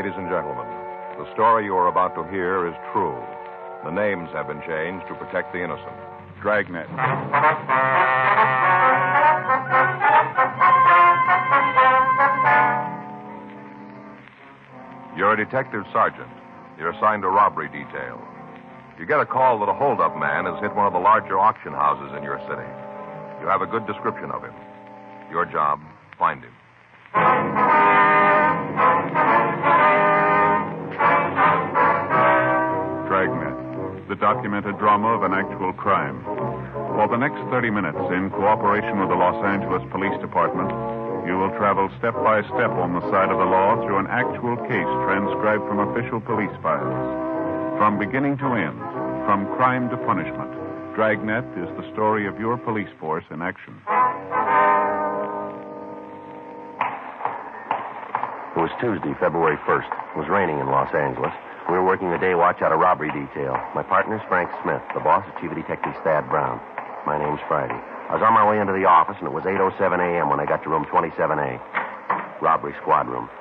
Ladies and gentlemen, the story you are about to hear is true. The names have been changed to protect the innocent. Dragnet. You're a detective sergeant. You're assigned to robbery detail. You get a call that a hold-up man has hit one of the larger auction houses in your city. You have a good description of him. Your job, find him. Dragnet, the documented drama of an actual crime. For the next 30 minutes, in cooperation with the Los Angeles Police Department, you will travel step by step on the side of the law through an actual case transcribed from official police files. From beginning to end, from crime to punishment, Dragnet is the story of your police force in action. It was Tuesday, February 1st. It was raining in Los Angeles. We were working the day watch out of robbery detail. My partner's Frank Smith. The boss is Chief Detective Thad Brown. My name's Friday. I was on my way into the office, and it was 8:07 a.m. when I got to room 27A. Robbery squad room.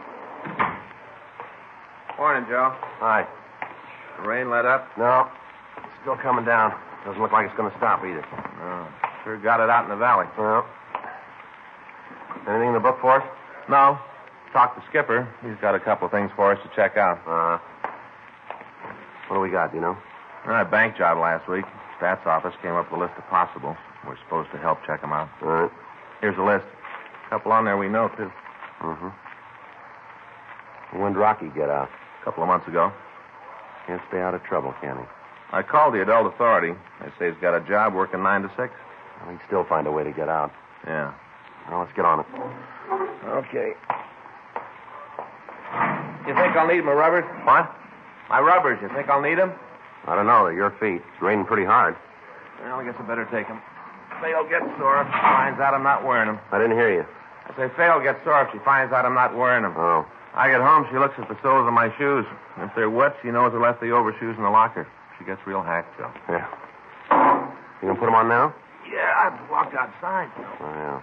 Morning, Joe. Hi. The rain let up? No. It's still coming down. Doesn't look like it's going to stop either. No. Sure got it out in the valley. Well. Anything in the book for us? No. Talked to Skipper. He's got a couple of things for us to check out. What do we got, do you know? A bank job last week. Stats office came up with a list of possibles. We're supposed to help check them out. All right. Here's a list. A couple on there we know, too. Mm-hmm. When did Rocky get out? A couple of months ago. Can't stay out of trouble, can he? I called the adult authority. They say he's got a job working 9 to 6. Well, he'd still find a way to get out. Yeah. Well, let's get on it. Okay. You think I'll need my rubbers? What? My rubbers. You think I'll need them? I don't know. They're your feet. It's raining pretty hard. Well, I guess I better take them. Phil gets sore if she finds out I'm not wearing them. I didn't hear you. I say Phil gets sore if she finds out I'm not wearing them. Oh. I get home, she looks at the soles of my shoes. If they're wet, she knows I left the overshoes in the locker. She gets real hacked, Phil. Yeah. You gonna put them on now? Yeah, I have to walk outside. Oh, yeah.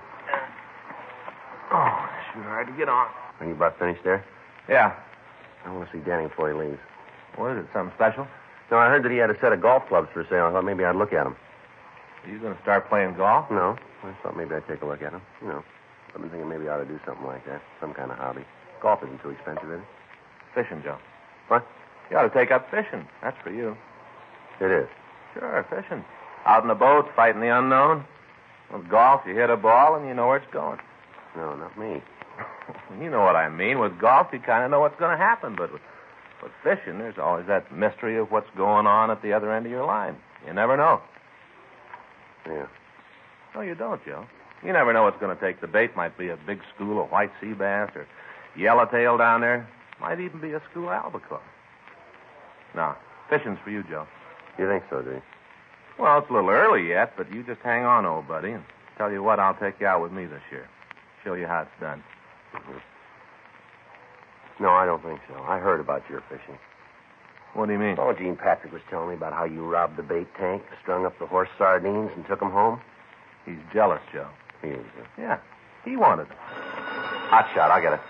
Oh, sure hard to get on. Are you about finished there? Yeah. I want to see Danny before he leaves. What is it, something special? No, I heard that he had a set of golf clubs for sale. I thought maybe I'd look at them. Are you going to start playing golf? No. I thought maybe I'd take a look at them. You know, I've been thinking maybe I ought to do something like that. Some kind of hobby. Golf isn't too expensive, is it? Fishing, Joe. What? You ought to take up fishing. That's for you. It is. Sure, fishing. Out in the boat, fighting the unknown. With golf, you hit a ball and you know where it's going. No, not me. You know what I mean. With golf, you kind of know what's going to happen. But with fishing, there's always that mystery of what's going on at the other end of your line. You never know. Yeah. No, you don't, Joe. You never know what's going to take. The bait might be a big school of white sea bass or yellowtail down there. Might even be a school of albacore. No, fishing's for you, Joe. You think so, do you? Well, it's a little early yet, but you just hang on, old buddy, and tell you what, I'll take you out with me this year. Show you how it's done. Mm-hmm. No, I don't think so. I heard about your fishing. What do you mean? Oh, Gene Patrick was telling me about how you robbed the bait tank, strung up the horse sardines, and took them home. He's jealous, Joe. He is. Yeah, he wanted them. Hot shot, I'll get it.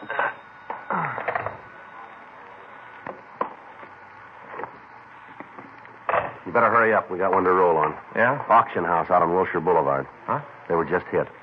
You better hurry up. We got one to roll on. Yeah? Auction house out on Wilshire Boulevard. Huh? They were just hit.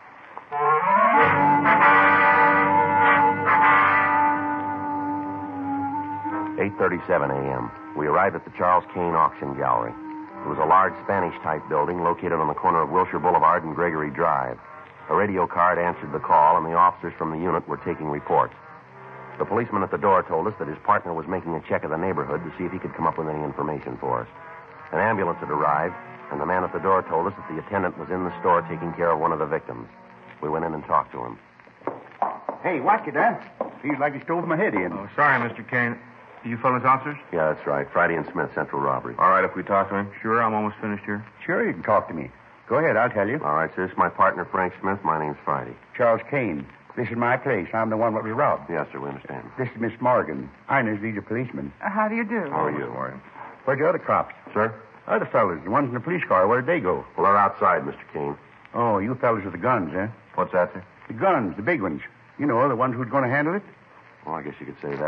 "8:37 a.m. We arrived at the Charles Kane Auction Gallery. It was a large Spanish-type building located on the corner of Wilshire Boulevard and Gregory Drive. A radio card answered the call, and the officers from the unit were taking reports. The policeman at the door told us that his partner was making a check of the neighborhood to see if he could come up with any information for us. An ambulance had arrived, and the man at the door told us that the attendant was in the store taking care of one of the victims. We went in and talked to him. Hey, watch it, Dan. Feels like he stole my head in. Oh, sorry, Mr. Kane. You fellas officers? Yeah, that's right. Friday and Smith, Central Robbery. All right, if we talk to him? Sure, I'm almost finished here. Sure, you can talk to me. Go ahead, I'll tell you. All right, sir. This is my partner, Frank Smith. My name's Friday. Charles Kane. This is my place. I'm the one that was robbed. Yes, sir, we understand. This is Miss Morgan. He's a policeman. How do you do? How are you? Morgan. Where'd the other cops? Sir? Other fellas, the ones in the police car, where'd they go? Well, they're outside, Mr. Kane. Oh, you fellas with the guns, huh? What's that, sir? The guns, the big ones. You know, the ones who's going to handle it? Well, I guess you could say that.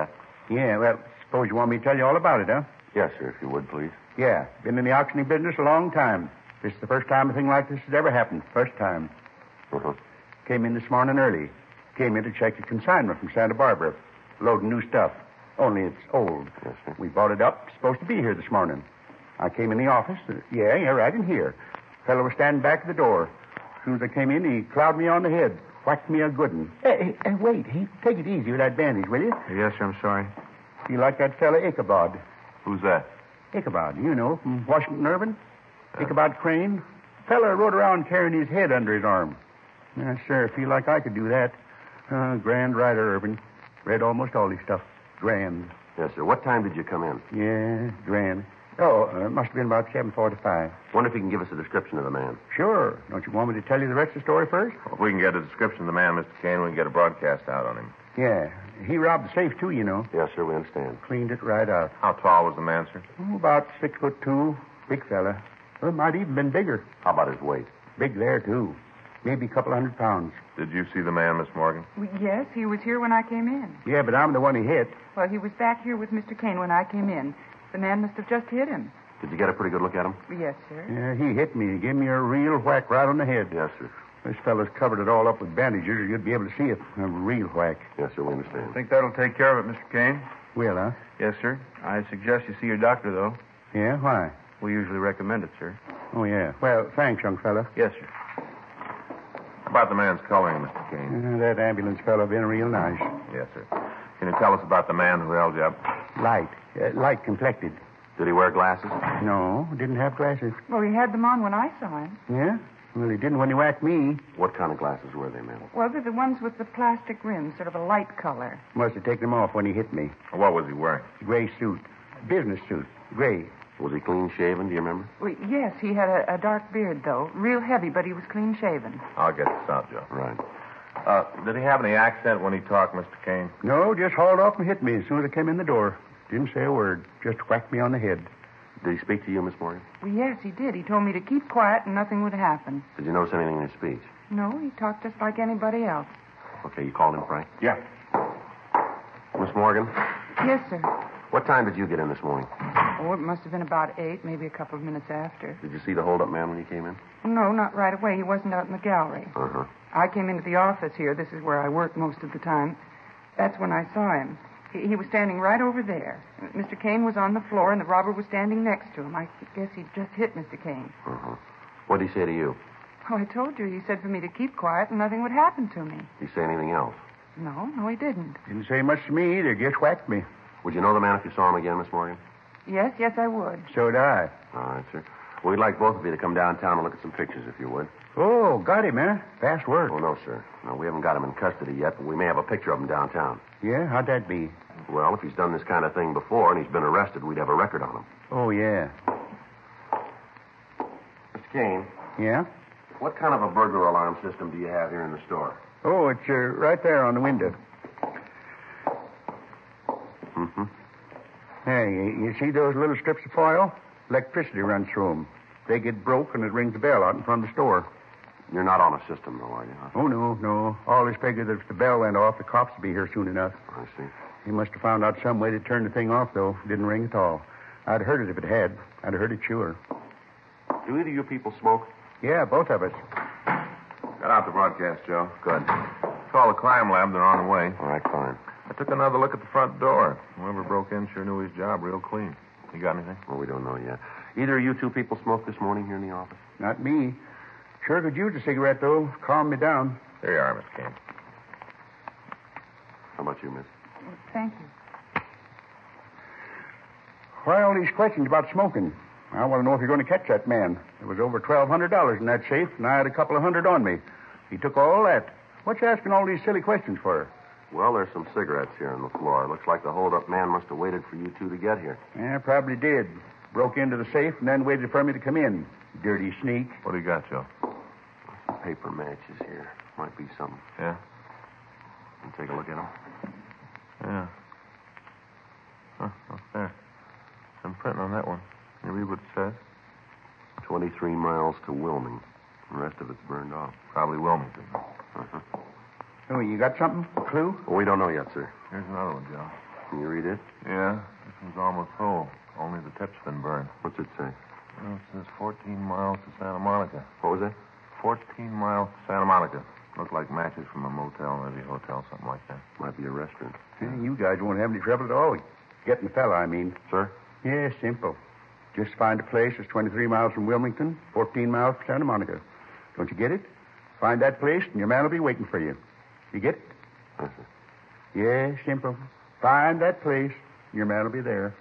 Yeah, well, suppose you want me to tell you all about it, huh? Yes, sir, if you would, please. Yeah, been in the auctioning business a long time. This is the first time a thing like this has ever happened. First time. Uh-huh. Came in this morning early. Came in to check a consignment from Santa Barbara. Loading new stuff. Only it's old. Yes, sir. We bought it up. Supposed to be here this morning. I came in the office. Yeah, right in here. Fellow was standing back at the door. As soon as I came in, he clouded me on the head. Whacked me a good one. Hey, wait. Take it easy with that bandage, will you? Yes, sir, I'm sorry. You like that fella Ichabod? Who's that? Ichabod, you know, from Washington Irving. Ichabod Crane. Fella rode around carrying his head under his arm. Yes, sir, feel like I could do that. Grand writer, Irving. Read almost all his stuff. Grand. Yes, sir. What time did you come in? Yeah, grand. Oh, it must have been about 7:45. Wonder if you can give us a description of the man. Sure. Don't you want me to tell you the rest of the story first? Well, if we can get a description of the man, Mr. Kane, we can get a broadcast out on him. Yeah. He robbed the safe, too, you know. Yes, sir, we understand. Cleaned it right out. How tall was the man, sir? Oh, about 6'2". Big fella. Well, might even been bigger. How about his weight? Big there, too. Maybe a couple 100 pounds. Did you see the man, Miss Morgan? Well, yes, he was here when I came in. Yeah, but I'm the one he hit. Well, he was back here with Mr. Kane when I came in. The man must have just hit him. Did you get a pretty good look at him? Yes, sir. Yeah, he hit me. He gave me a real whack right on the head. Yes, sir. This fellow's covered it all up with bandages, or you'd be able to see it. A real whack. Yes, sir, we understand. I think that'll take care of it, Mr. Kane. Will, huh? Yes, sir. I suggest you see your doctor, though. Yeah, why? We usually recommend it, sir. Oh, yeah. Well, thanks, young fella. Yes, sir. How about the man's coloring, Mr. Kane? That ambulance fellow been real nice. Yes, sir. Can you tell us about the man who held you up? Light complected. Did he wear glasses? No, didn't have glasses. Well, he had them on when I saw him. Yeah? Well, he didn't when he whacked me. What kind of glasses were they, ma'am? Well, they're the ones with the plastic rims, sort of a light color. Must have taken them off when he hit me. What was he wearing? Gray suit. Business suit. Gray. Was he clean shaven, do you remember? Well, yes, he had a dark beard, though. Real heavy, but he was clean shaven. I'll get this out, Joe. Right. Did he have any accent when he talked, Mr. Kane? No, just hauled off and hit me as soon as I came in the door. Didn't say a word. Just whacked me on the head. Did he speak to you, Miss Morgan? Well, yes, he did. He told me to keep quiet and nothing would happen. Did you notice anything in his speech? No, he talked just like anybody else. Okay, you called him, Frank? Yeah. Miss Morgan, Yes, sir. what time did you get in this morning? Oh, it must have been about 8, maybe a couple of minutes after. Did you see the hold-up man when you came in? No, not right away. He wasn't out in the gallery. Uh-huh. I came into the office here. This is where I work most of the time. That's when I saw him. He was standing right over there. Mr. Kane was on the floor, and the robber was standing next to him. I guess he'd just hit Mr. Kane. Uh-huh. What did he say to you? Oh, I told you. He said for me to keep quiet and nothing would happen to me. Did he say anything else? No, he didn't. Didn't say much to me either. Just whacked me. Would you know the man if you saw him again, Miss Morgan? Yes, I would. So'd I. All right, sir. Well, we'd like both of you to come downtown and look at some pictures, if you would. Oh, got him, huh? Fast work. Oh, no, sir. No, we haven't got him in custody yet, but we may have a picture of him downtown. Yeah? How'd that be? Well, if he's done this kind of thing before and he's been arrested, we'd have a record on him. Oh, yeah. Mr. Kane, Yeah? what kind of a burglar alarm system do you have here in the store? Oh, it's right there on the window. Mm-hmm. Hey, you see those little strips of foil? Electricity runs through them. They get broke and it rings the bell out in front of the store. You're not on a system, though, are you? Huh? Oh, no. Always figured that if the bell went off, the cops would be here soon enough. I see. He must have found out some way to turn the thing off, though. Didn't ring at all. I'd heard it if it had. I'd heard it sure. Do either of you people smoke? Yeah, both of us. Got out the broadcast, Joe. Good. Call the crime lab. They're on the way. All right, fine. I took another look at the front door. Whoever broke in sure knew his job real clean. You got anything? Well, we don't know yet. Either of you two people smoked this morning here in the office? Not me. Sure could use a cigarette, though. Calm me down. There you are, Mr. Kane. How about you, miss? Thank you. Why all these questions about smoking? I want to know if you're going to catch that man. There was over $1,200 in that safe, and I had a couple of hundred on me. He took all that. What you asking all these silly questions for? Well, there's some cigarettes here on the floor. Looks like the hold-up man must have waited for you two to get here. Yeah, probably did. Broke into the safe and then waited for me to come in. Dirty sneak. What do you got, Joe? Some paper matches here. Might be something. Yeah? You take a look at them. Yeah. Huh, there. Some printing on that one. Can you read what it says? 23 miles to Wilming. The rest of it's burned off. Probably Wilmington. Uh-huh. Oh, you got something? A clue? Well, we don't know yet, sir. Here's another one, Joe. Can you read it? Yeah, this one's almost full. Only the tip's been burned. What's it say? Well, it says 14 miles to Santa Monica. What was that? 14 miles to Santa Monica. Look like matches from a motel, maybe a hotel, something like that. Might be a restaurant. Yeah, you guys won't have any trouble at all. Getting the fella, I mean. Sir? Yeah, simple. Just find a place that's 23 miles from Wilmington, 14 miles from Santa Monica. Don't you get it? Find that place, and your man will be waiting for you. You get it? Yes, sir. Yeah, simple. Find that place, and your man will be there.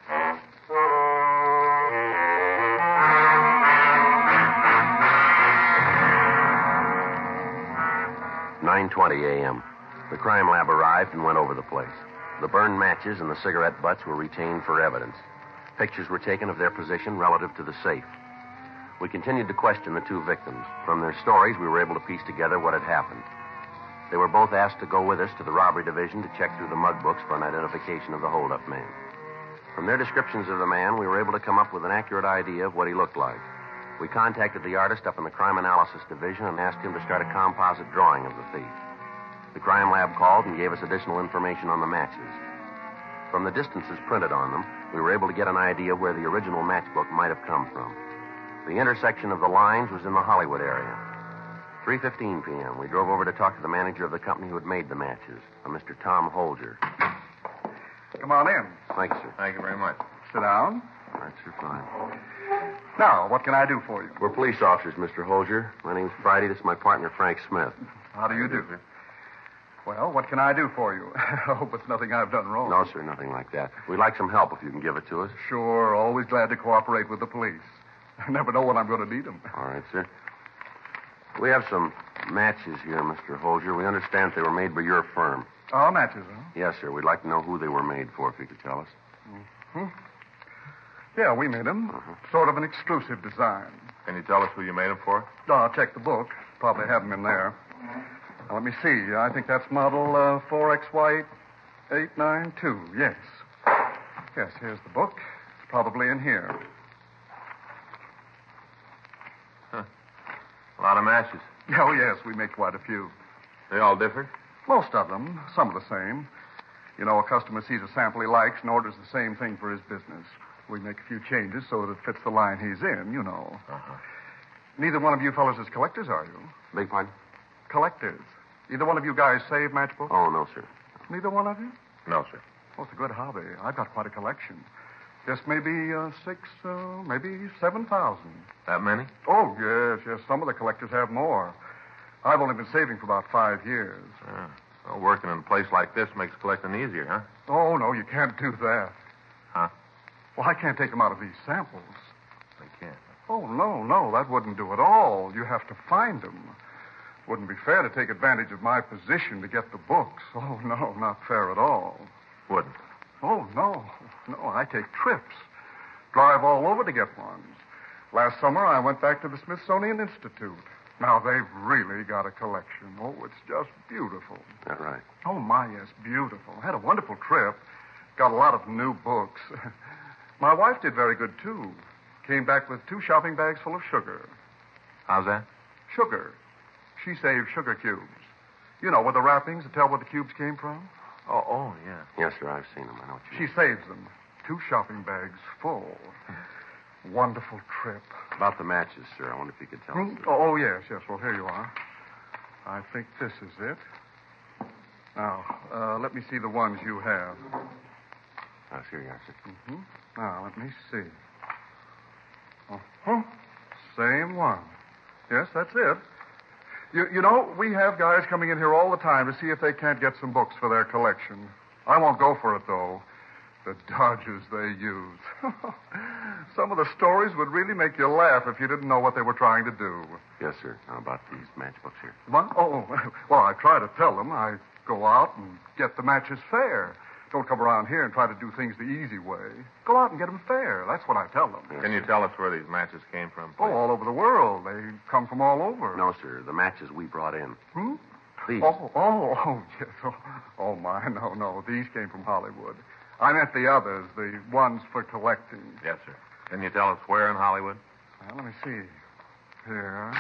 9:20 a.m. The crime lab arrived and went over the place. The burned matches and the cigarette butts were retained for evidence. Pictures were taken of their position relative to the safe. We continued to question the two victims. From their stories, we were able to piece together what had happened. They were both asked to go with us to the robbery division to check through the mug books for an identification of the holdup man. From their descriptions of the man, we were able to come up with an accurate idea of what he looked like. We contacted the artist up in the crime analysis division and asked him to start a composite drawing of the thief. The crime lab called and gave us additional information on the matches. From the distances printed on them, we were able to get an idea where the original matchbook might have come from. The intersection of the lines was in the Hollywood area. 3:15 p.m., we drove over to talk to the manager of the company who had made the matches, a Mr. Tom Holger. Come on in. Thanks, sir. Thank you very much. Sit down. All right, sir, fine. Now, what can I do for you? We're police officers, Mr. Holger. My name's Friday. This is my partner, Frank Smith. How do you do? Well, what can I do for you? I hope it's nothing I've done wrong. No, sir, nothing like that. We'd like some help if you can give it to us. Sure, always glad to cooperate with the police. I never know when I'm going to need them. All right, sir. We have some matches here, Mr. Holger. We understand they were made by your firm. Oh, matches, huh? Yes, sir. We'd like to know who they were made for, if you could tell us. Mm-hmm. Yeah, we made them. Sort of an exclusive design. Can you tell us who you made them for? I'll check the book. Probably have them in there. Now, let me see. I think that's model 4XY892. Yes. Yes, here's the book. It's probably in here. Huh. A lot of matches. Oh, yes, we make quite a few. They all differ? Most of them. Some are the same. You know, a customer sees a sample he likes and orders the same thing for his business. We make a few changes so that it fits the line he's in, you know. Uh-huh. Neither one of you fellows is collectors, are you? Beg pardon? Collectors. Either one of you guys save matchbooks? Oh, no, sir. Neither one of you? No, sir. Oh, it's a good hobby. I've got quite a collection. Just maybe 6,000, maybe 7,000. That many? Oh, yes. Some of the collectors have more. I've only been saving for about 5 years. Well, working in a place like this makes collecting easier, huh? Oh, no, you can't do that. Huh? Well, I can't take them out of these samples. They can't. Oh, no, that wouldn't do at all. You have to find them. Wouldn't be fair to take advantage of my position to get the books. Oh, no, not fair at all. Wouldn't? Oh, no, I take trips. Drive all over to get ones. Last summer, I went back to the Smithsonian Institute. Now, they've really got a collection. Oh, it's just beautiful. Is that right? Oh, my, yes, beautiful. Had a wonderful trip. Got a lot of new books. My wife did very good, too. Came back with 2 shopping bags full of sugar. How's that? Sugar. She saved sugar cubes. You know, with the wrappings to tell where the cubes came from? Oh, yeah. Yes, sir, I've seen them. I know what you She saves them. 2 shopping bags full. Wonderful trip. About the matches, sir, I wonder if you could tell us. Oh, yes. Well, here you are. I think this is it. Now, let me see the ones you have. Here you are, sir. Mm-hmm. Now, let me see. Uh-huh. Same one. Yes, that's it. You know, we have guys coming in here all the time to see if they can't get some books for their collection. I won't go for it, though. The dodges they use. Some of the stories would really make you laugh if you didn't know what they were trying to do. Yes, sir. How about these matchbooks here? What? Oh, well, I try to tell them. I go out and get the matches fair. Don't come around here and try to do things the easy way. Go out and get them fair. That's what I tell them. Yes, Can you tell us where these matches came from, Oh, please? all over the world. They come from all over. No, sir. The matches we brought in. Hmm? These. Oh, yes. Oh, my, no. These came from Hollywood. I meant the others, the ones for collecting. Yes, sir. Can you tell us where in Hollywood? Well, let me see. Here,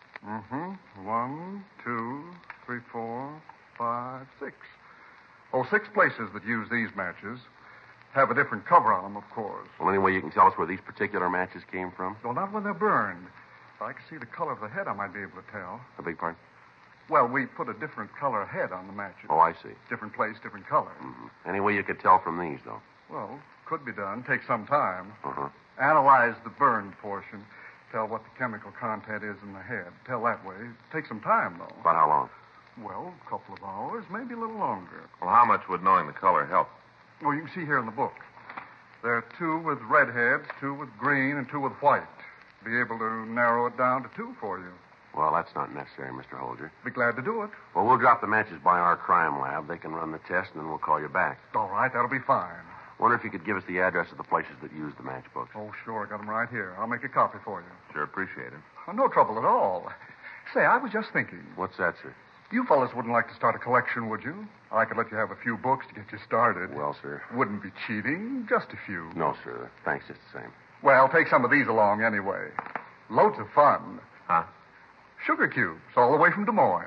there's, 1, 2, 3, 4, 5, 6. Oh, 6 places that use these matches. Have a different cover on them, of course. Well, any way you can tell us where these particular matches came from? Well, not when they're burned. If I could see the color of the head, I might be able to tell. A big part? Well, we put a different color head on the matches. Oh, I see. Different place, different color. Mm-hmm. Any way you could tell from these, though? Well, could be done. Take some time. Uh-huh. Analyze the burned portion. Tell what the chemical content is in the head. Tell that way. Take some time, though. About how long? Well, a couple of hours, maybe a little longer. Well, how much would knowing the color help? Oh, you can see here in the book. There are 2 with red heads, 2 with green, and 2 with white. Be able to narrow it down to 2 for you. Well, that's not necessary, Mr. Holger. Be glad to do it. Well, we'll drop the matches by our crime lab. They can run the test, and then we'll call you back. All right, that'll be fine. Wonder if you could give us the address of the places that use the matchbooks. Oh, sure. I got them right here. I'll make a copy for you. Sure appreciate it. Oh, no trouble at all. Say, I was just thinking. What's that, sir? You fellas wouldn't like to start a collection, would you? I could let you have a few books to get you started. Well, sir. Wouldn't be cheating. Just a few. No, sir. Thanks just the same. Well, take some of these along anyway. Loads of fun. Huh? Sugar cubes, all the way from Des Moines.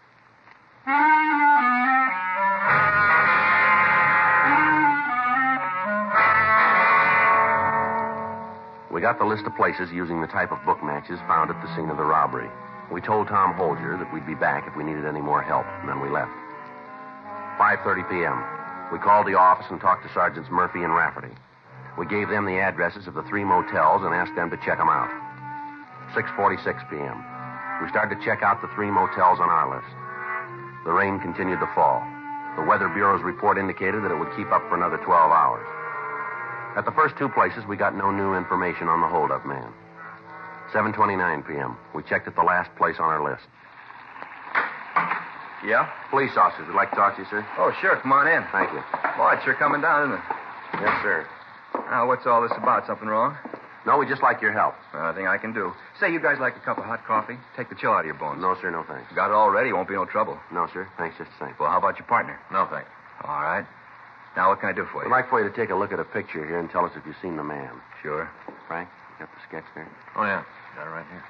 We got the list of places using the type of book matches found at the scene of the robbery. We told Tom Holger that we'd be back if we needed any more help, and then we left. 5:30 p.m. We called the office and talked to Sergeants Murphy and Rafferty. We gave them the addresses of the 3 motels and asked them to check them out. 6:46 p.m. We started to check out the 3 motels on our list. The rain continued to fall. The Weather Bureau's report indicated that it would keep up for another 12 hours. At the first 2 places, we got no new information on the holdup man. 7:29 p.m. We checked at the last place on our list. Yeah? Police officers would like to talk to you, sir. Oh, sure. Come on in. Thank you. Boy, it's sure coming down, isn't it? Yes, sir. Now, what's all this about? Something wrong? No, we just like your help. Nothing I can do. Say, you guys like a cup of hot coffee? Take the chill out of your bones. No, sir, no thanks. Got it all ready. Won't be no trouble. No, sir. Thanks just the same. Well, how about your partner? No, thanks. All right. Now, what can I do for I'd you? like for you to take a look at a picture here and tell us if you've seen the man. Sure. Frank, you got the sketch there? Oh, yeah. Got it right here.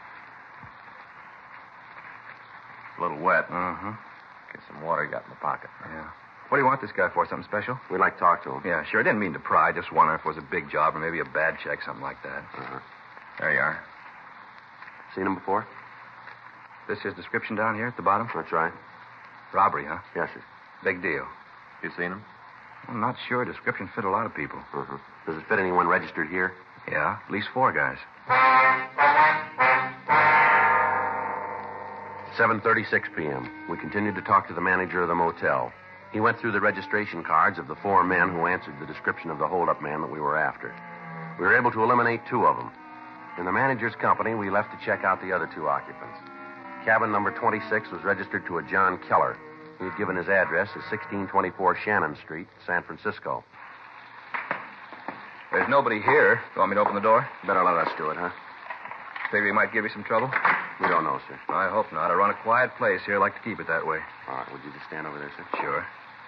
A little wet. Uh-huh. Get some water you got in the pocket. Yeah. What do you want this guy for? Something special? We'd like to talk to him. Yeah, sure. I didn't mean to pry. Just wondering if it was a big job or maybe a bad check, something like that. Uh-huh. There you are. Seen him before? This his description down here at the bottom? That's right. Robbery, huh? Yes, sir. Big deal. You seen him? I'm not sure. Description fit a lot of people. Uh-huh. Does it fit anyone registered here? Yeah, at least 4 guys. 7:36 p.m. We continued to talk to the manager of the motel. He went through the registration cards of the 4 men who answered the description of the holdup man that we were after. We were able to eliminate 2 of them. In the manager's company, we left to check out the other 2 occupants. Cabin number 26 was registered to a John Keller. He had given his address as 1624 Shannon Street, San Francisco. There's nobody here. You want me to open the door? Better let us do it, huh? Figure he might give you some trouble? We don't know, sir. I hope not. I run a quiet place here. I like to keep it that way. All right, would you just stand over there, sir? Sure.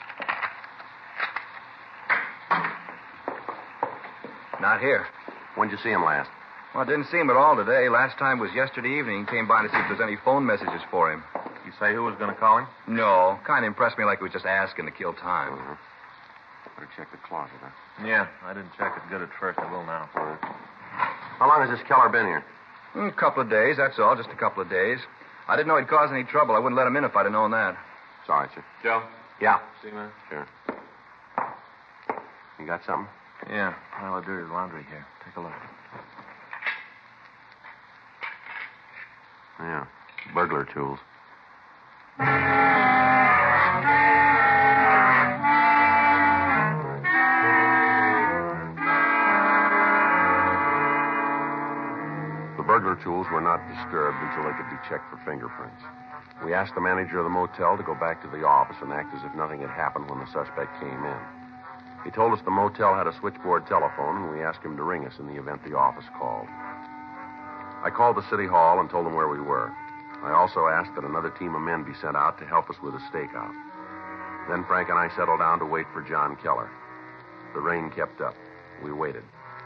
Not here. When'd you see him last? Well, I didn't see him at all today. Last time was yesterday evening. He came by to see if there's any phone messages for him. You say who was going to call him? No. Kind of impressed me like he was just asking to kill time. Uh-huh. Better check the closet, huh? Yeah, I didn't check it good at first. I will now. All right. How long has this Keller been here? A couple of days, that's all. Just a couple of days. I didn't know he'd cause any trouble. I wouldn't let him in if I'd have known that. Sorry, sir. Joe? Yeah. See, man? Sure. You got something? Yeah, pile of dirty laundry here. Take a look. Yeah. Burglar tools. The burglar tools were not disturbed until they could be checked for fingerprints. We asked the manager of the motel to go back to the office and act as if nothing had happened when the suspect came in. He told us the motel had a switchboard telephone, and we asked him to ring us in the event the office called. I called the city hall and told them where we were. I also asked that another team of men be sent out to help us with a stakeout. Then Frank and I settled down to wait for John Keller. The rain kept up. We waited.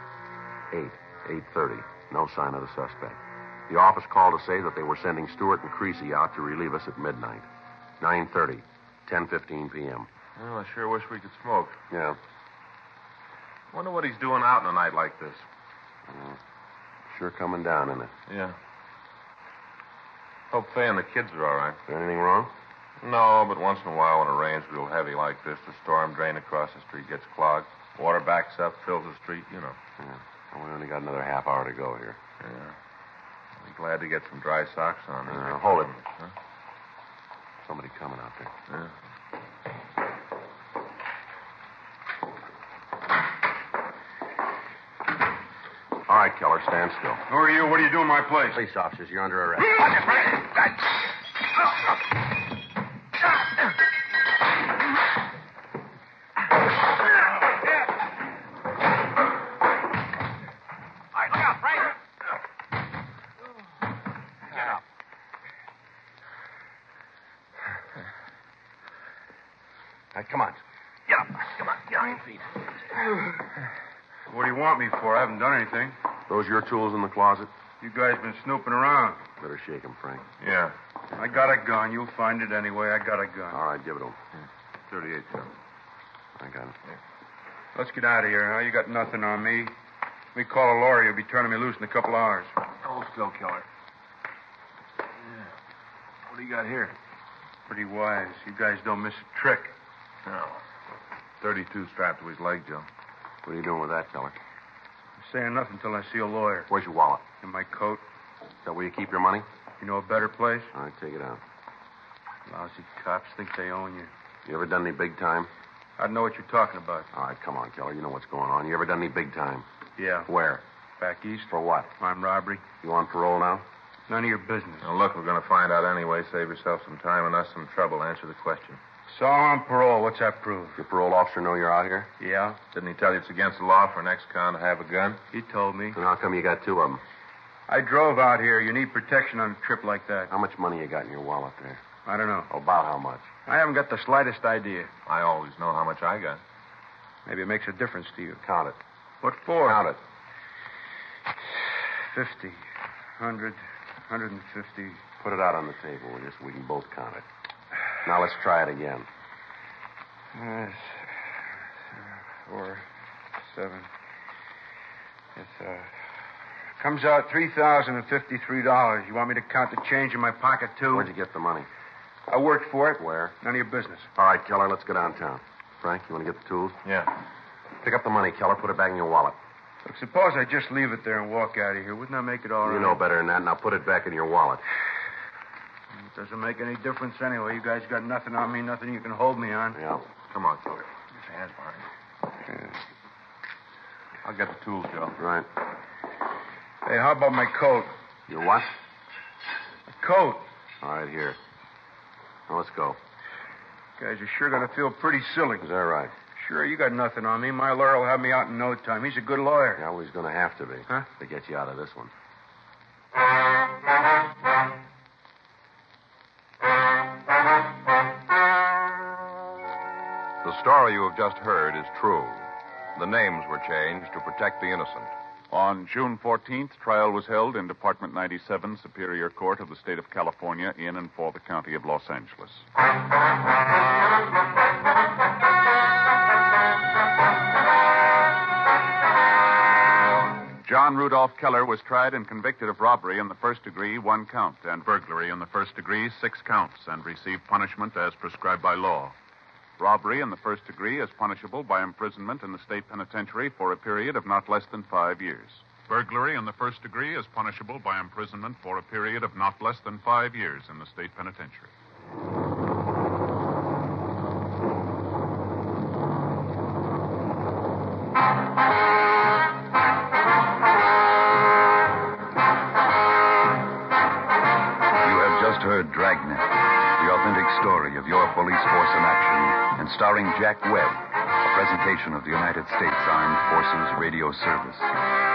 8:30. No sign of the suspect. The office called to say that they were sending Stewart and Creasy out to relieve us at midnight. 9:30. 10:15 p.m. Well, I sure wish we could smoke. Yeah. Wonder what he's doing out on a night like this. Sure coming down, isn't it? Yeah. Hope Fay and the kids are all right. Is there anything wrong? No, but once in a while when it rains real heavy like this, the storm drain across the street gets clogged. Water backs up, fills the street, you know. Yeah. Well, we only got another half hour to go here. Yeah. I'll be glad to get some dry socks on. Hold it. Huh? Somebody coming out there. Yeah. All right, Keller, stand still. Who are you? What are you doing in my place? Police officers, you're under arrest. Come on. Get up. Come on. Get on your feet. What do you want me for? I haven't done anything. Those your tools in the closet? You guys been snooping around. Better shake 'em, Frank. Yeah. I got a gun. You'll find it anyway. I got a gun. All right, give it to him. 38, Joe. I got it. Let's get out of here, huh? You got nothing on me. We call a lawyer. You'll be turning me loose in a couple hours. Hold still, Keller. Yeah. What do you got here? Pretty wise. You guys don't miss a trick. No. 32 strapped to his leg, Joe. What are you doing with that, Keller? I'm saying nothing until I see a lawyer. Where's your wallet? In my coat. Is that where you keep your money? You know a better place? All right, take it out. Lousy cops think they own you. You ever done any big time? I know what you're talking about. All right, come on, Keller. You know what's going on. You ever done any big time? Yeah. Where? Back east. For what? Armed robbery. You on parole now? None of your business. Now, look, we're going to find out anyway. Save yourself some time and us some trouble. Answer the question. So I'm on parole. What's that prove? Your parole officer know you're out here? Yeah. Didn't he tell you it's against the law for an ex-con to have a gun? He told me. Then how come you got two of them? I drove out here. You need protection on a trip like that. How much money you got in your wallet there? I don't know. About how much? I haven't got the slightest idea. I always know how much I got. Maybe it makes a difference to you. Count it. What for? Count it. 50, 100, 150. Put it out on the table, will you, so we can both count it. Now let's try it again. 4, 7. It comes out $3,053. You want me to count the change in my pocket, too? Where'd you get the money? I worked for it. Where? None of your business. All right, Keller, let's go downtown. Frank, you want to get the tools? Yeah. Pick up the money, Keller. Put it back in your wallet. Look, suppose I just leave it there and walk out of here. Wouldn't that make it all right? You know better than that. Now put it back in your wallet. It doesn't make any difference anyway. You guys got nothing on me, nothing you can hold me on. Yeah. Come on, Keller. Get your hands behind you. I'll get the tools, Joe. Right. Hey, how about my coat? Your what? My coat. All right, here. Now let's go. You guys are sure going to feel pretty silly. Is that right? Sure, you got nothing on me. My lawyer will have me out in no time. He's a good lawyer. Yeah, well, he's going to have to be. Huh? To get you out of this one. The story you have just heard is true. The names were changed to protect the innocent. On June 14th, trial was held in Department 97, Superior Court of the State of California, in and for the County of Los Angeles. John Rudolph Keller was tried and convicted of robbery in the first degree, 1 count, and burglary in the first degree, 6 counts, and received punishment as prescribed by law. Robbery in the first degree is punishable by imprisonment in the state penitentiary for a period of not less than 5 years. Burglary in the first degree is punishable by imprisonment for a period of not less than 5 years in the state penitentiary. You have just heard Dragnet, the authentic story of your police force in action, and starring Jack Webb, a presentation of the United States Armed Forces Radio Service.